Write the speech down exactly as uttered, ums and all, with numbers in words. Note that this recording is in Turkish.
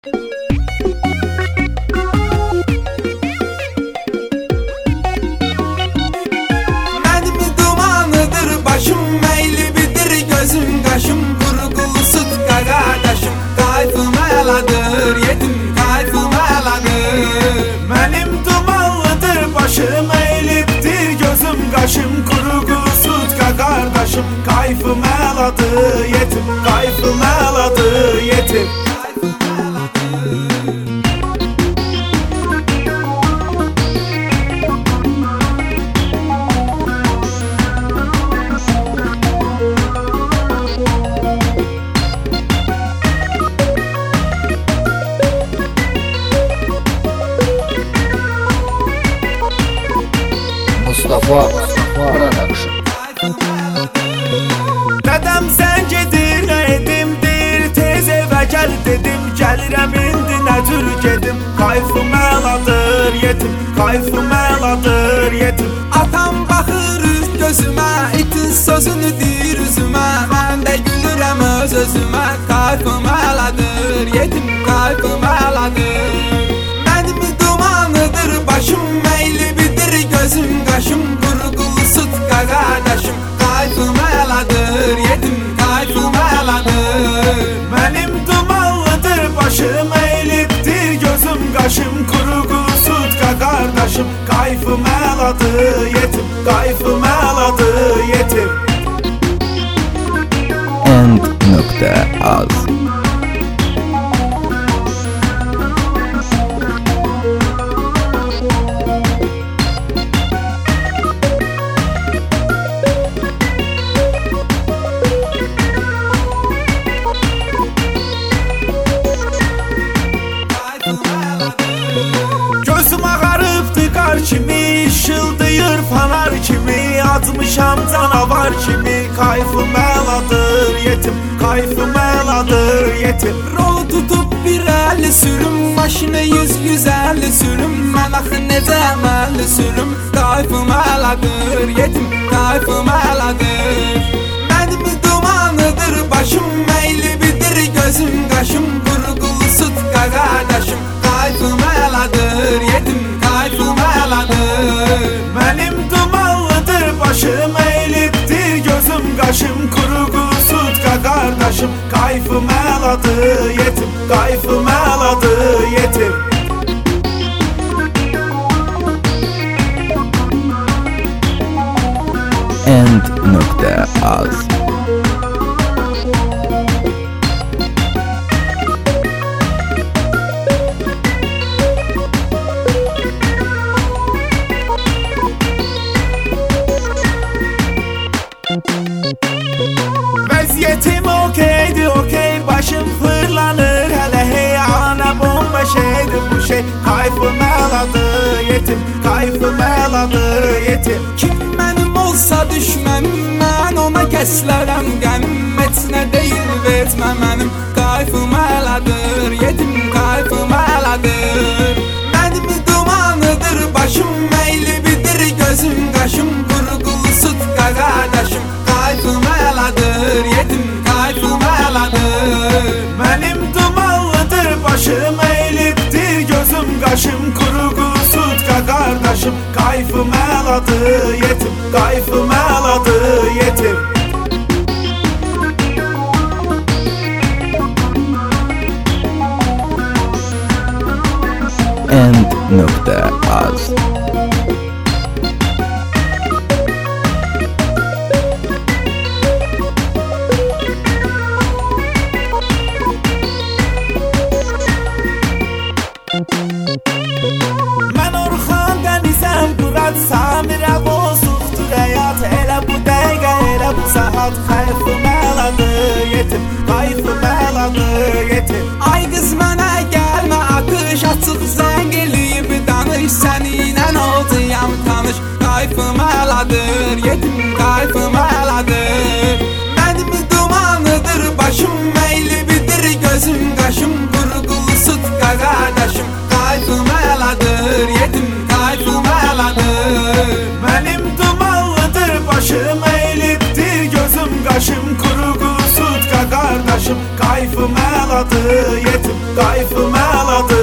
Mənim dumanıdır başım, meyli bidir gözüm qaşım, qurğulu süt qardaşım, kayfım əladır, yetim kayfım əladır. Mənim dumanlıdır başım, meyli bidir gözüm qaşım, qurğulu süt qardaşım, kayfım əladır, yetim kayfım əladır, yetim. Mustafa Production. Dədəm sən gedir, nə edim, deyir tez evə gəl dedim, gəlirəm indi nə tür gedim, kayfım əladır, yetim, kayfım əladır, yetim. Atam baxır üz gözümə, itin sözünü deyir üzümə, mən də gülürəm öz özümə, kayfım əladır, yetim, kayfım əladır. Mənim dumanıdır başım, meyli bidir gözüm qaşım, qurğulu süt qardaşım, kayfım əladır, yetim kayfım əladır. Mənim dumanlıdır başım, eylibdir gözüm qaşım, qurğulu süt qardaşım, kayfım əladır, yetim kayfım əladır, yetim. End nokta az. Gözüm ağarıbdı qar kimi, işıldayır fanar kimi, atmışam canavar kimi, kayfım əladır, yetim kayfım əladır, yetim. Rol tutup bir əli sürüm, maşını yüz yüz əli sürüm, mən axı necə əməlli sürüm, kayfım əladır, yetim kayfım əladır. Mənim dumanıdır başım, meyli bidir gözüm qaşım, qurğulu süt qardaşım, kayfım əladır, yetim kayfım əladır. Mənim dumanlıdır başım, eylibdir gözüm qaşım, qurğulu süt qardaşım, kayfım əladır, yetim kayfım əladır, yetim. End nokta az. Vəziyyətim okeydi, okey, başım fırlanır hələ, hey, ana bomba şeydir bu şey, kayfım əladır, yetim kayfım əladır, yetim. Kim mənim olsa düşmənim, mən ona kəslərəm qəmim, etnə deyil vermə mənim, kayfım əladır, yetim kayfım əladır. Mənim dumanıdır başım, meyli bidir gözüm qaşım, qurğulu süt qardaşım, kayfım əladır, yetim kayfım əladır. Mənim dumanlıdır başım, eylibdir gözüm qaşım, qurğulu süt qardaşım, kayfım əladır, yetim kayfım əladır, yetim. End nokta az. Mən Orxan Dənizəm, Qurad Samirə, bozuqdur həyat, elə bu dəqiqə, elə bu saat, kayfım əladır, yetim kayfım əladır, yetim. Ay qız mənə gəlmə, atış açıq zəng eləyib danış, səninlə olacağam tanış, kayfım əladır, yetim kayfım əladır. Mənim dumanıdır başım, meyli bidir gözüm qaşım, qurğulu süt qardaşım, kayfım əladır, yetim kayfım əladır. Mənim dumanlıdır başım, eylibdir gözüm qaşım, qurğulu süt qardaşım, kayfım əladır, yetim Kayfım əladır